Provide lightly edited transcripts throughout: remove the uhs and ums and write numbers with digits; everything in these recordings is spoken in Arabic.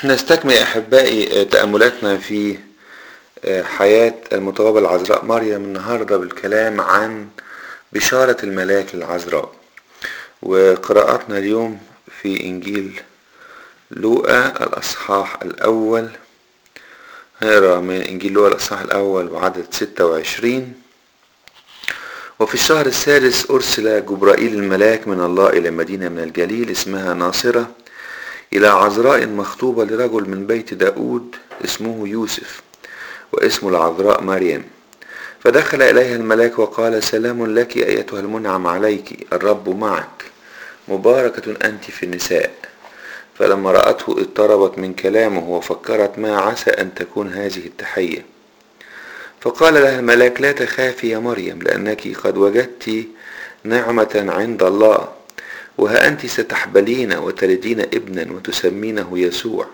نستكمل أحبائي تأملاتنا في حياة المطوبة العذراء مريم النهاردة بالكلام عن بشارة الملاك للعذراء. وقراءاتنا اليوم في إنجيل لوقا الأصحاح الأول. هنقرأ من إنجيل لوقا الأصحاح الأول وعدد 26. وفي الشهر السادس أرسل جبرائيل الملاك من الله إلى مدينة من الجليل اسمها ناصرة، إلى عذراء مخطوبة لرجل من بيت داود اسمه يوسف، واسم العذراء مريم. فدخل إليها الملاك وقال: سلام لك أيتها المنعم عليك، الرب معك، مباركة أنت في النساء. فلما رأته اضطربت من كلامه وفكرت ما عسى أن تكون هذه التحية. فقال لها الملاك: لا تخافي يا مريم، لأنك قد وجدت نعمة عند الله، وها أنت ستحبلين وتلدين ابنا وتسمينه يسوع.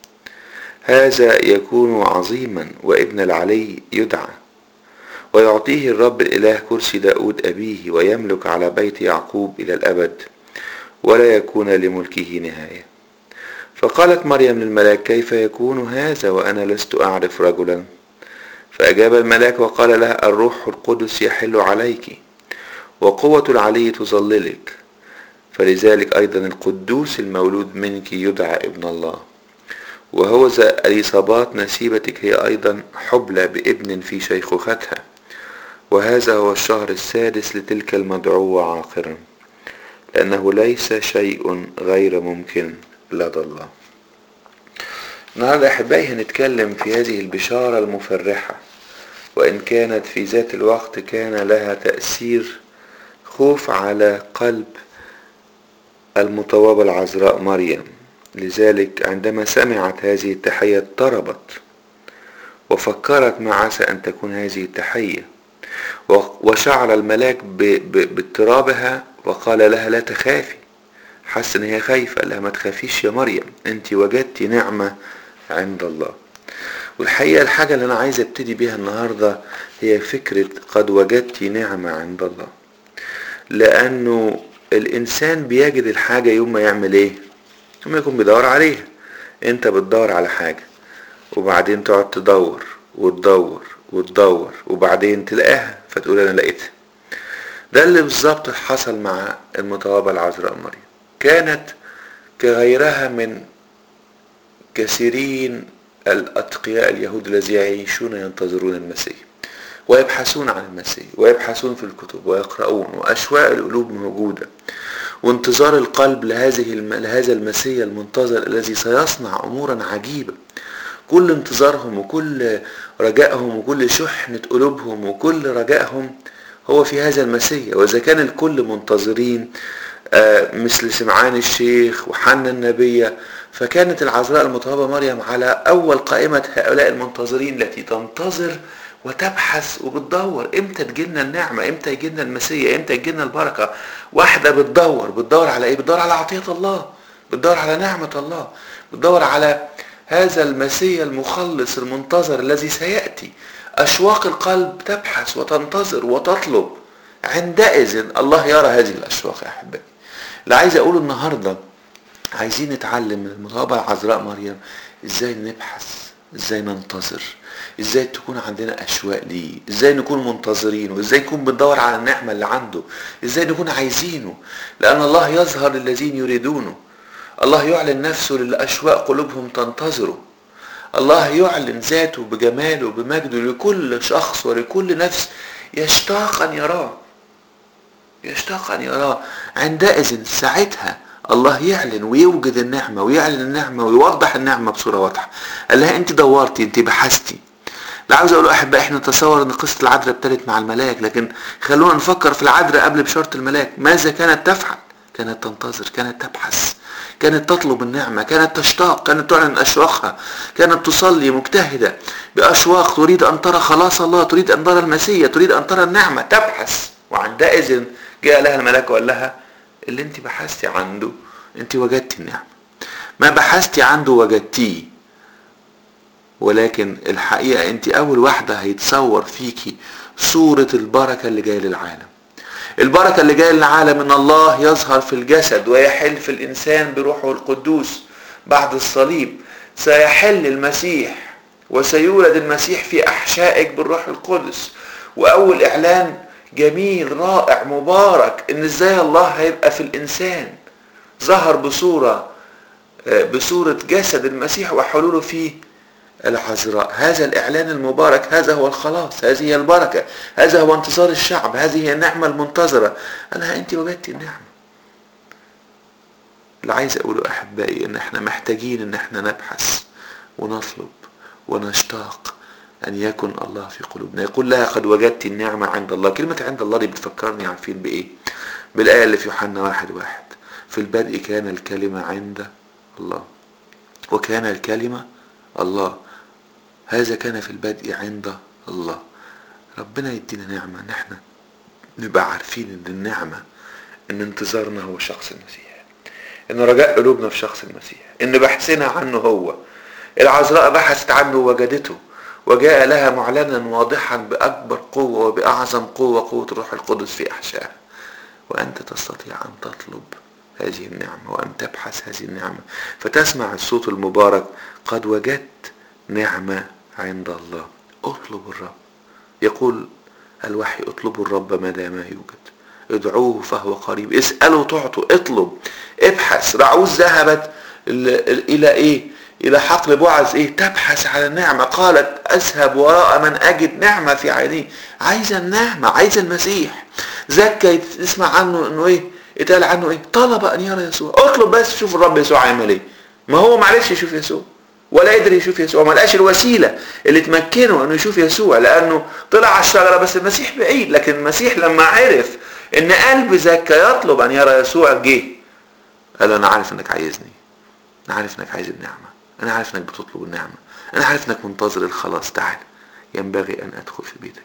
هذا يكون عظيما، وابن العلي يدعى، ويعطيه الرب الإله كرسي داود أبيه، ويملك على بيت يعقوب إلى الأبد، ولا يكون لملكه نهاية. فقالت مريم للملاك: كيف يكون هذا وأنا لست أعرف رجلا؟ فأجاب الملاك وقال لها: الروح القدس يحل عليك، وقوة العلي تظللك، فلذلك أيضا القدوس المولود منك يدعى ابن الله. وهوذا إليصابات نسيبتك هي أيضا حبلى بابن في شيخوختها، وهذا هو الشهر السادس لتلك المدعوة عاقرا، لأنه ليس شيء غير ممكن لدى الله. النهارده أحبائي هنتكلم في هذه البشارة المفرحة، وإن كانت في ذات الوقت كان لها تأثير خوف على قلب المطوبة العذراء مريم. لذلك عندما سمعت هذه التحية اضطربت وفكرت ما عسى أن تكون هذه التحية، وشعر الملاك باضطرابها وقال لها: لا تخافي. حس ان هي خايفة، قال لها: ما تخافيش يا مريم، انت وجدتِ نعمة عند الله. والحقيقة الحاجة اللي انا عايز ابتدي بيها النهاردة هي فكرة قد وجدتِ نعمة عند الله، لانه الانسان بيجد الحاجة يوم ما يعمل ايه؟ يوم يكون بيدور عليها. انت بتدور على حاجة وبعدين تقعد تدور وتدور وتدور وبعدين تلاقيها فتقول انا لقيتها. ده اللي بالظبط حصل مع المطوبة العذراء مريم. كانت كغيرها من كثيرين الأتقياء اليهود الذين يعيشون ينتظرون المسيح ويبحثون عن المسيح ويبحثون في الكتب ويقرؤون، وأشواق القلوب موجودة، وانتظار القلب لهذا المسيح المنتظر الذي سيصنع أمورا عجيبة. كل انتظارهم وكل رجائهم وكل شحنة قلوبهم وكل رجائهم هو في هذا المسيح. وإذا كان الكل منتظرين مثل سمعان الشيخ وحنا النبية، فكانت العذراء المطوبة مريم على أول قائمة هؤلاء المنتظرين التي تنتظر وتبحث وبتدور امتى تجيلنا النعمة، امتى يجيلنا المسيح، امتى يجيلنا البركة. واحدة بتدور على ايه؟ بتدور على عطية الله، بتدور على نعمة الله، بتدور على هذا المسيح المخلص المنتظر الذي سيأتي. أشواق القلب تبحث وتنتظر وتطلب. عندئذ الله يرى هذه الأشواق يا أحبائي. اللي عايز أقوله النهاردة، عايزين نتعلم من المطوبة العذراء مريم ازاي نبحث، ازاي ننتظر، ازاي تكون عندنا أشواق ليه، ازاي نكون منتظرين، وازاي نكون بندور على النعمة اللي عنده، ازاي نكون عايزينه. لأن الله يظهر للذين يريدونه، الله يعلن نفسه للأشواق قلوبهم تنتظره. الله يعلن ذاته بجماله بمجده لكل شخص ولكل نفس يشتاق أن يراه، يشتاق أن يراه. عندئذ ساعتها الله يعلن ويوجد النعمة ويعلن النعمة ويوضح النعمة بصورة واضحة. قال لها: انت دورتي، انت بحثتي. لا عاوز اقول احبائي، احنا نتصور ان قصة العذراء ابتدت مع الملاك، لكن خلونا نفكر في العذراء قبل بشارة الملاك. ماذا كانت تفعل؟ كانت تنتظر، كانت تبحث، كانت تطلب النعمة، كانت تشتاق، كانت تعلن أشواقها، كانت تصلي مجتهدة بأشواق، تريد أن ترى خلاص الله، تريد أن ترى المسيح، تريد أن ترى النعمة، تبحث. وعندئذ جاء لها الملاك وقال لها: اللي انت بحثتي عنده انت وجدتي النعمة، ما بحثتي عنده وجدتيه. ولكن الحقيقة انت أول واحدة هيتصور فيكي صورة البركة اللي جاية للعالم. البركة اللي جاية للعالم ان الله يظهر في الجسد ويحل في الانسان بروحه القدوس بعد الصليب. سيحل المسيح وسيولد المسيح في أحشائك بالروح القدس. وأول إعلان جميل رائع مبارك إن إزاي الله هيبقى في الإنسان، ظهر بصورة جسد المسيح وحلوله في العذراء. هذا الإعلان المبارك، هذا هو الخلاص، هذه هي البركة، هذا هو انتصار الشعب، هذه هي النعمة المنتظرة. أنت وجدت النعمة. اللي عايز أقوله أحبائي إن احنا محتاجين إن احنا نبحث ونطلب ونشتاق أن يكن الله في قلوبنا. يقول لها قد وجدت النعمة عند الله. كلمة عند الله دي بتفكرني عارفين بإيه؟ بالآية اللي في يوحنا 1:1 في البدء كان الكلمة عند الله وكان الكلمة الله. هذا كان في البدء عند الله. ربنا يدينا نعمة ان احنا نبقى عارفين ان النعمة ان انتظارنا هو شخص المسيح، ان رجاء قلوبنا في شخص المسيح، ان بحثنا عنه هو. العذراء بحثت عنه ووجدته، وجاء لها معلنا واضحا بأكبر قوة وبأعظم قوة الروح القدس في أحشائها. وأنت تستطيع أن تطلب هذه النعمة وأن تبحث هذه النعمة، فتسمع الصوت المبارك قد وجدت نعمة عند الله. اطلب الرب. يقول الوحي اطلبوا الرب ما دام يوجد، ادعوه فهو قريب، اسألوا تعطوا، اطلب، ابحث. رعوز ذهبت إلى إيه؟ إلى حقل بوعز إيه؟ تبحث على النعمة. قالت أذهب وراء من أجد نعمة في عينيه. عايزة النعمة، عايزة المسيح. زكى تسمع عنه إنه إيه؟ اتقال عنه إيه؟ طلب أن يرى يسوع. اطلب بس شوف الرب يسوع عمل إيه. ما هو معرفش يشوف يسوع ولا قدر يشوف يسوع، ما لقاش الوسيلة اللي تمكنه انه يشوف يسوع، لانه طلع على الشجرة بس المسيح بعيد. لكن المسيح لما عرف ان قلب زكى يطلب ان يرى يسوع جه قال انا عارف انك عايزني، انا عارف انك عايز النعمة، انا عارف انك بتطلب النعمة، انا عارف انك منتظر الخلاص. تعال، ينبغي ان ادخل في بيتك.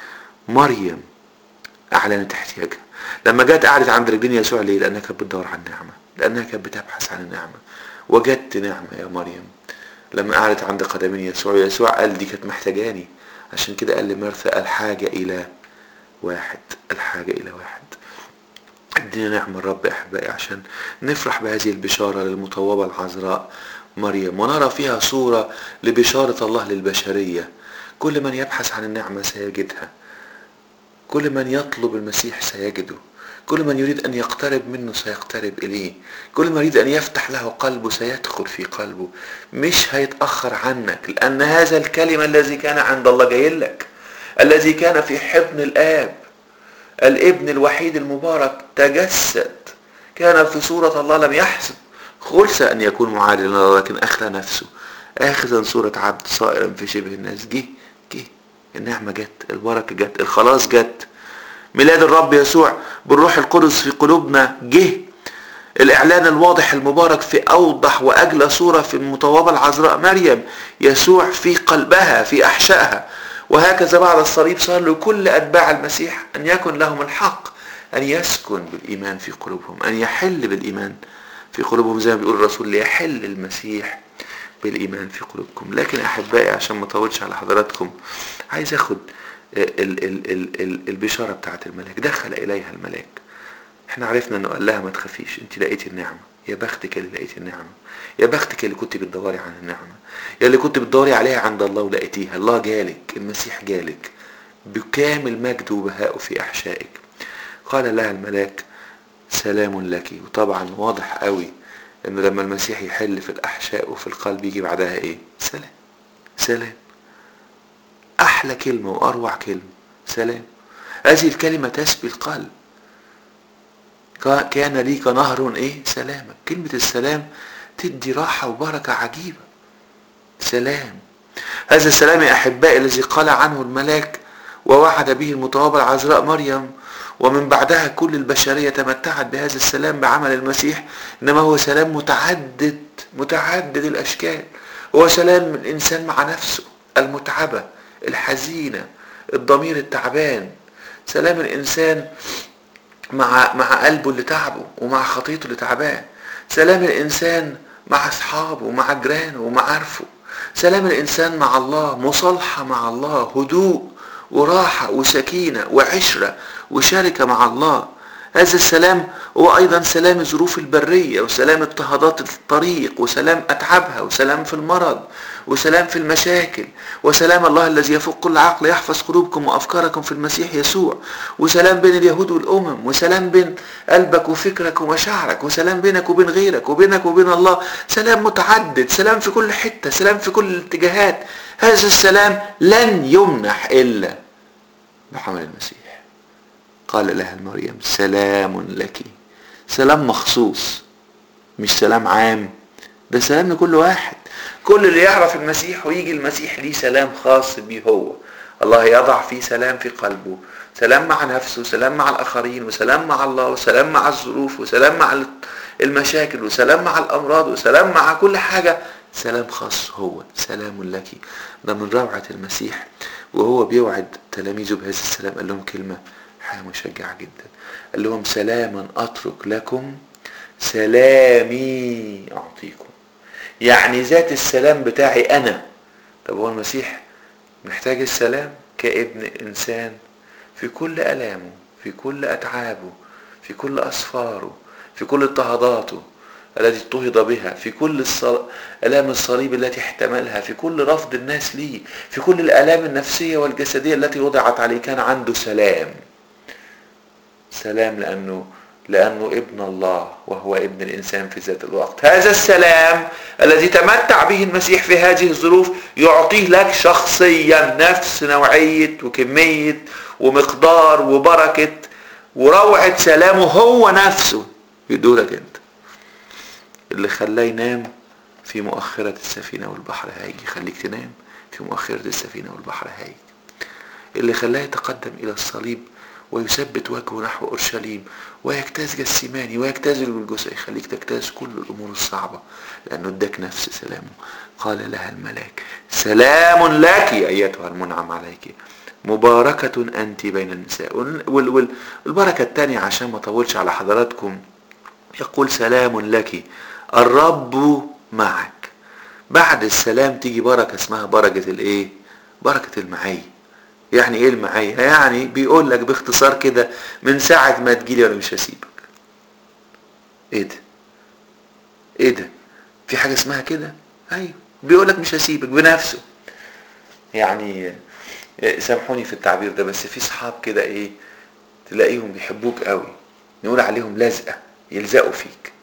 مريم اعلنت احتياجها لما جت قعدت عند رجلين يسوع. ليه؟ لانها كانت بتدور على النعمة، لانها كانت بتبحث عن النعمة. وجدت نعمة يا مريم لما قعدت عند قدمين يسوع. يسوع قال دي كانت محتاجاني، عشان كده قال لمرثا الحاجة إلى واحد، الحاجة إلى واحد. ادينا نعمة الرب يا أحبائي عشان نفرح بهذه البشارة للمطوبة العذراء مريم، ونرى فيها صورة لبشارة الله للبشرية. كل من يبحث عن النعمة سيجدها، كل من يطلب المسيح سيجده، كل من يريد أن يقترب منه سيقترب إليه، كل من يريد أن يفتح له قلبه سيدخل في قلبه، مش هيتأخر عنك. لأن هذا الكلمة الذي كان عند الله جاي لك، الذي كان في حضن الآب، الابن الوحيد المبارك تجسد، كان في صورة الله، لم يحسب خلص أن يكون معادلا لله، لكن أخلى نفسه آخذا صورة عبد صائرا في شبه الناس. جه النعمة جت، البركة جت، الخلاص جت. ميلاد الرب يسوع بالروح القدس في قلوبنا جه. الإعلان الواضح المبارك في أوضح وأجلى صورة في المطوبة العذراء مريم، يسوع في قلبها في أحشائها. وهكذا بعد الصليب صار لكل أتباع المسيح أن يكن لهم الحق أن يسكن بالإيمان في قلوبهم، أن يحل بالإيمان في قلوبهم، زي ما بيقول الرسول ليحل المسيح بالإيمان في قلوبكم. لكن أحبائي عشان ما اطولش على حضراتكم، عايز أخد البشارة بتاعت الملاك. دخل إليها الملاك، احنا عرفنا انه قال لها ما تخافيش، انت لقيتي النعمة. يا بختك اللي لقيتي النعمة، يا بختك اللي كنت بتدوري عن النعمة، يا اللي كنت بتدوري عليها عند الله ولقيتيها. الله جالك، المسيح جالك بكامل مجد وبهاء في أحشائك. قال لها الملاك سلام لك. وطبعا واضح قوي انه لما المسيح يحل في الأحشاء وفي القلب يجي بعدها ايه؟ سلام. سلام، احلى كلمة واروع كلمة، سلام. هذه الكلمة تسبي القلب. كان لي كنهر ايه؟ سلامك. كلمة السلام تدي راحة وبركة عجيبة. سلام. هذا السلام يا احبائي الذي قال عنه الملاك ووعد به المطوبة العذراء مريم، ومن بعدها كل البشرية تمتعت بهذا السلام بعمل المسيح، انما هو سلام متعدد الاشكال. هو سلام الانسان مع نفسه المتعبة الحزينة، الضمير التعبان. سلام الانسان مع قلبه اللي تعبه ومع خطيته اللي تعبان. سلام الانسان مع اصحابه ومع جيرانه ومعارفه. سلام الانسان مع الله، مصالحة مع الله، هدوء وراحة وسكينة وعشرة وشركة مع الله. هذا السلام هو أيضا سلام الظروف البرية، وسلام اضطهادات الطريق، وسلام أتعابها، وسلام في المرض، وسلام في المشاكل، وسلام الله الذي يفوق كل عقل يحفظ قلوبكم وأفكاركم في المسيح يسوع، وسلام بين اليهود والأمم، وسلام بين قلبك وفكرك ومشاعرك، وسلام بينك وبين غيرك، وبينك وبين الله، سلام متعدد، سلام في كل حتة، سلام في كل الاتجاهات. هذا السلام لن يمنح إلا بحمل المسيح. قال لها مريم سلام لك. سلام مخصوص، مش سلام عام، ده سلام لكل واحد. كل اللي يعرف المسيح ويجي المسيح ليه سلام خاص بيه هو. الله يضع فيه سلام في قلبه، سلام مع نفسه، سلام مع الآخرين، وسلام مع الله، وسلام مع الظروف، وسلام مع المشاكل، وسلام مع الأمراض، وسلام مع كل حاجة. سلام خاص هو، سلام لك. ده من روعة المسيح، وهو بيوعد تلاميذه بهذا السلام قال لهم كلمة حاجة مشجعة جدا. قال لهم سلاما أترك لكم، سلامي أعطيكم. يعني ذات السلام بتاعي أنا. طب هو المسيح محتاج السلام كابن إنسان في كل ألامه، في كل أتعابه، في كل أسفاره، في كل اضطهاداته التي اضطهد بها، في كل آلام الصليب التي احتملها، في كل رفض الناس ليه، في كل الآلام النفسية والجسدية التي وضعت عليه، كان عنده سلام. سلام لأنه ابن الله وهو ابن الإنسان في ذات الوقت. هذا السلام الذي تمتع به المسيح في هذه الظروف يعطيه لك شخصيا نفس نوعية وكمية ومقدار وبركة وروعة سلامه هو نفسه يدولك انت. اللي خلاه ينام في مؤخرة السفينة والبحر هايج يخليك تنام في مؤخرة السفينة والبحر هايج. اللي خلاه يتقدم إلى الصليب ويثبت وجهه نحو أورشليم ويجتاز جسيماني ويجتاز الجلجثة يخليك تجتاز كل الأمور الصعبة، لأنه اداك نفس سلامه. قال لها الملاك سلام لك أيتها المنعم عليك، مباركة أنت بين النساء. والبركة الثانية عشان ما طولش على حضراتكم يقول سلام لك الرب معك. بعد السلام تيجي بركة اسمها بركة الايه؟ بركة المعية. يعني ايه المعية؟ يعني بيقول لك باختصار كده من ساعة ما تجيلي وانا مش هسيبك. ايه ده؟ ايه ده؟ في حاجة اسمها كده؟ ايوه، بيقول لك مش هسيبك بنفسه. يعني سامحوني في التعبير ده، بس في صحاب كده ايه تلاقيهم بيحبوك قوي، نقول عليهم لزقة، يلزقوا فيك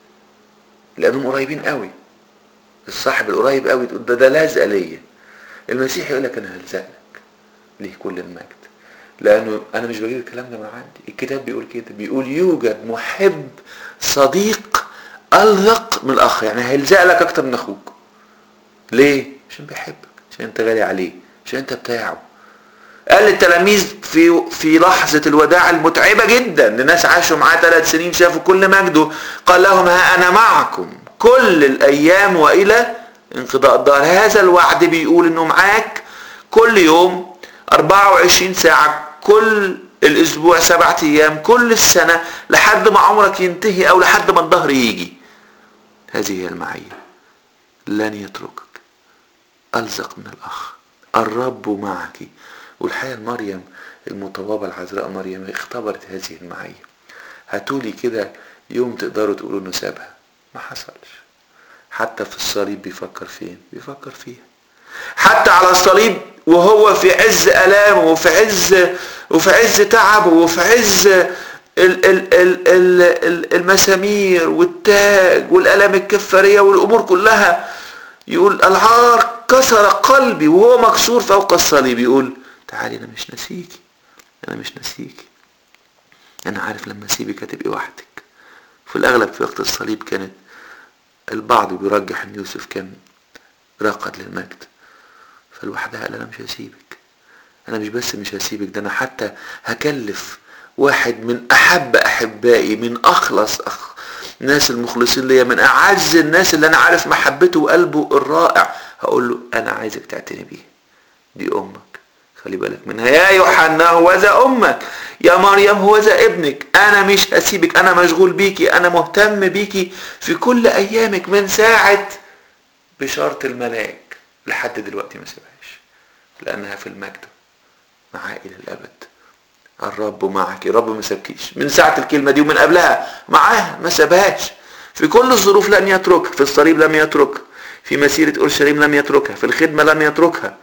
لانهم قريبين قوي. الصاحب القريب قوي تقول ده لازقة ليا. المسيح يقول لك انا هلزقك ليه كل المجد، لانه انا مش بجيب الكلام ده من عندي. الكتاب بيقول كده، بيقول يوجد محب صديق الذق من الاخ. يعني هيلزق لك اكتر من اخوك. ليه؟ عشان بيحبك، عشان انت غالي عليه، عشان انت بتاعه. قال للتلاميذ في لحظة الوداع المتعبة جدا لناس عاشوا معاه 3 سنين شافوا كل مجده، قال لهم ها انا معكم كل الايام والى انقضاء الدهر. هذا الوعد بيقول انه معاك كل يوم 24 ساعة، كل الاسبوع 7 ايام، كل السنة، لحد ما عمرك ينتهي او لحد ما الدهر يجي. هذه هي المعية، لن يتركك، ألزق من الأخ، الرب معك. والحقيقة مريم المطوبة العذراء مريم اختبرت هذه المعية. هاتولي كده يوم تقدروا تقولوا انه سابها، ما حصلش. حتى في الصليب بيفكر فين؟ بيفكر فيها. حتى على الصليب وهو في عز ألامه وفي عز تعبه وفي عز المسامير والتاج والألام الكفارية والأمور كلها، يقول العار كسر قلبي، وهو مكسور فوق الصليب يقول تعالي انا مش ناسيكي، انا مش ناسيكي، انا عارف لما اسيبك هتبقي وحدك. في الاغلب في وقت الصليب كانت البعض بيرجح ان يوسف كان راقد للمجد، فالوحدها قال انا مش هسيبك، انا مش بس مش هسيبك، ده انا حتى هكلف واحد من احب احبائي، من اخلص الناس المخلصين ليا، من اعز الناس اللي انا عارف محبته وقلبه الرائع، هقول له انا عايزك تعتني بيه، دي امك، خلي بالك منها. يا يوحنا هو ذا امك، يا مريم هو ذا ابنك، انا مش هسيبك، انا مشغول بيكي، انا مهتم بيكي في كل ايامك من ساعة بشارة الملاك لحد دلوقتي ما سيبهاش، لانها في المجد معاه الى الابد. الرب معك. الرب ما سابكيش من ساعة الكلمة دي ومن قبلها معاها، ما سابهاش. في كل الظروف لن يتركك، في الصليب لم يتركك، في مسيرة أورشليم لم يتركها، في الخدمة لم يتركها،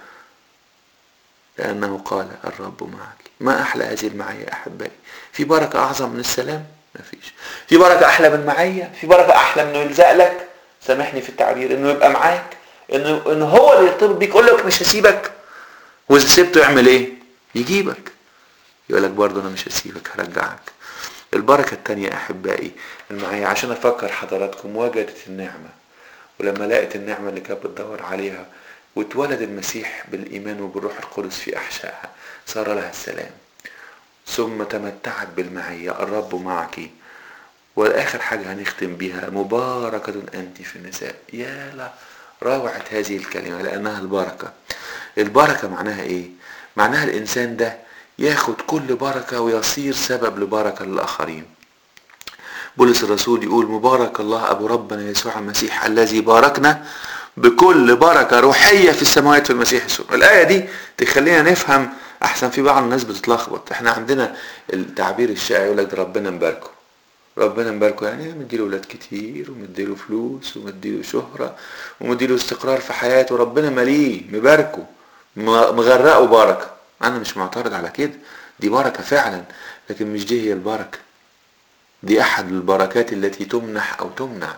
لأنه قال الرب معك. ما أحلى هذه المعية أحبائي. في بركة أعظم من السلام؟ ما فيش. في بركة أحلى من المعية؟ في بركة أحلى من إنه يلزق لك، سامحني في التعبير، إنه يبقى معاك، إنه هو اللي يرتبط بيك، يقول لك مش هسيبك، وإذا سيبته يعمل إيه؟ يجيبك، يقول لك برضه أنا مش هسيبك، هرجعك. البركة التانية أحبائي المعية، عشان أفكر حضراتكم، وجدت النعمة، ولما لقت النعمة اللي كانت بتدور عليها واتولد المسيح بالإيمان وبالروح القدس في أحشائها، صار لها السلام. ثم تمتعت بالمعية، الرب معك. والآخر حاجة هنختم بيها، مباركة أنت في النساء. يا لا روعة هذه الكلمة، لأنها البركة. البركة معناها إيه؟ معناها الإنسان ده ياخد كل بركة ويصير سبب لبركة للآخرين. بولس الرسول يقول مبارك الله أبو ربنا يسوع المسيح الذي باركنا بكل بركة روحية في السماوات في المسيح يسوع. الآية دي تخلينا نفهم أحسن. في بعض الناس بتتلخبط. احنا عندنا التعبير الشائع يقول لك ربنا مباركه. ربنا مباركه يعني مديله ولاد كتير، ومديله فلوس، ومديله شهرة، ومديله استقرار في حياته. ربنا مليه مباركه، مغرقه بركة. أنا مش معترض على كده، دي بركة فعلا، لكن مش دي هي البركة. دي أحد البركات التي تمنح أو تمنع.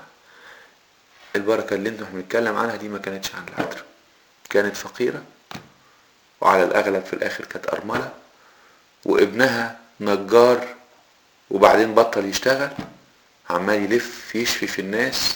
البركة اللي انتم بنتكلم عنها دي ما كانتش عن العذراء، كانت فقيرة، وعلى الأغلب في الآخر كانت أرملة، وابنها نجار، وبعدين بطل يشتغل، عمال يلف يشفي في الناس.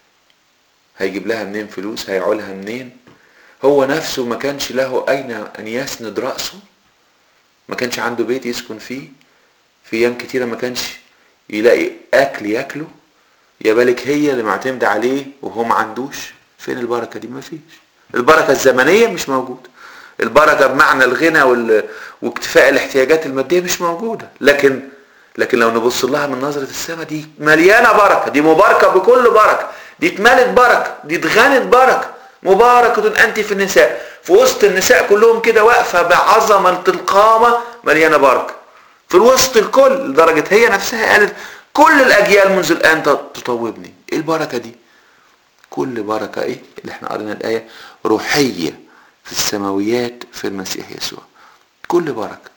هيجيب لها منين فلوس؟ هيعولها منين؟ هو نفسه ما كانش له أين أن يسند رأسه، ما كانش عنده بيت يسكن فيه، في أيام كتيرة ما كانش يلاقي أكل يأكله، يا بالك هي اللي معتمدة عليه وهو ما عندوش. فين البركة دي؟ ما فيش. البركة الزمنية مش موجودة، البركة بمعنى الغنى واكتفاء الاحتياجات المادية مش موجودة. لكن لو نبص لها من نظرة السماء، دي مليانة بركة، دي مباركة بكل بركة، دي اتملت بركة، دي اتغنت بركة. مباركة أنت في النساء، في وسط النساء كلهم كده واقفة بعظمة القامة مليانة بركة في وسط الكل، لدرجة هي نفسها قالت كل الأجيال منذ الآن تطوبني. ايه البركة دي؟ كل بركة ايه اللي احنا قرينا الآية؟ روحية في السماويات في المسيح يسوع. كل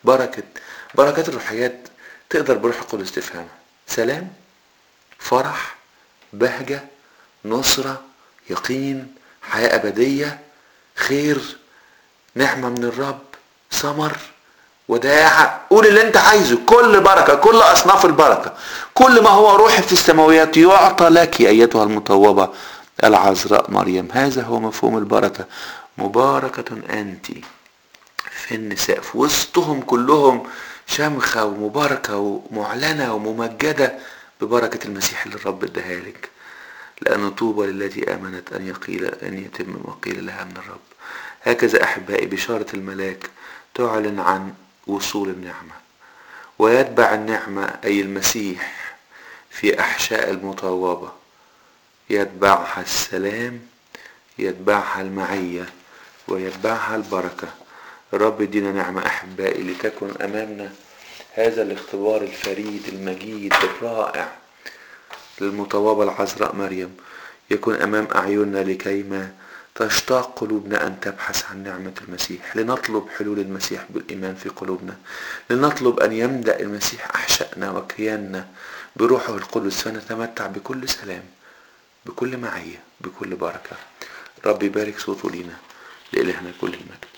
بركات الروحيات تقدر بروح القدس تفهمها. سلام، فرح، بهجة، نصرة، يقين، حياة أبدية، خير، نعمة من الرب، ثمر، وداعة. قول اللي انت عايزه. كل بركة، كل أصناف البركة، كل ما هو روحي في السماويات يعطى لك أيتها المطوبة العذراء مريم. هذا هو مفهوم البركة. مباركة أنت في النساء، في وسطهم كلهم شمخة ومباركة ومعلنة وممجدة ببركة المسيح اللي الرب اداها لك. لأن طوبى للتي آمنت أن يتم ما قيل لها من الرب. هكذا أحبائي بشارة الملاك تعلن عن وصول النعمة، ويتبع النعمة أي المسيح في أحشاء المطوبة، يتبعها السلام، يتبعها المعية، ويتبعها البركة. الرب يدينا نعمة أحبائي لتكن أمامنا هذا الاختبار الفريد المجيد الرائع للمطوبة العذراء مريم، يكون أمام أعيننا لكيما تشتاق قلوبنا أن تبحث عن نعمة المسيح، لنطلب حلول المسيح بالإيمان في قلوبنا، لنطلب أن يملأ المسيح أحشائنا وكياننا بروحه القدس، فنتمتع بكل سلام، بكل معية، بكل بركة. رب يبارك صوته لينا، لإلهنا كل المجد.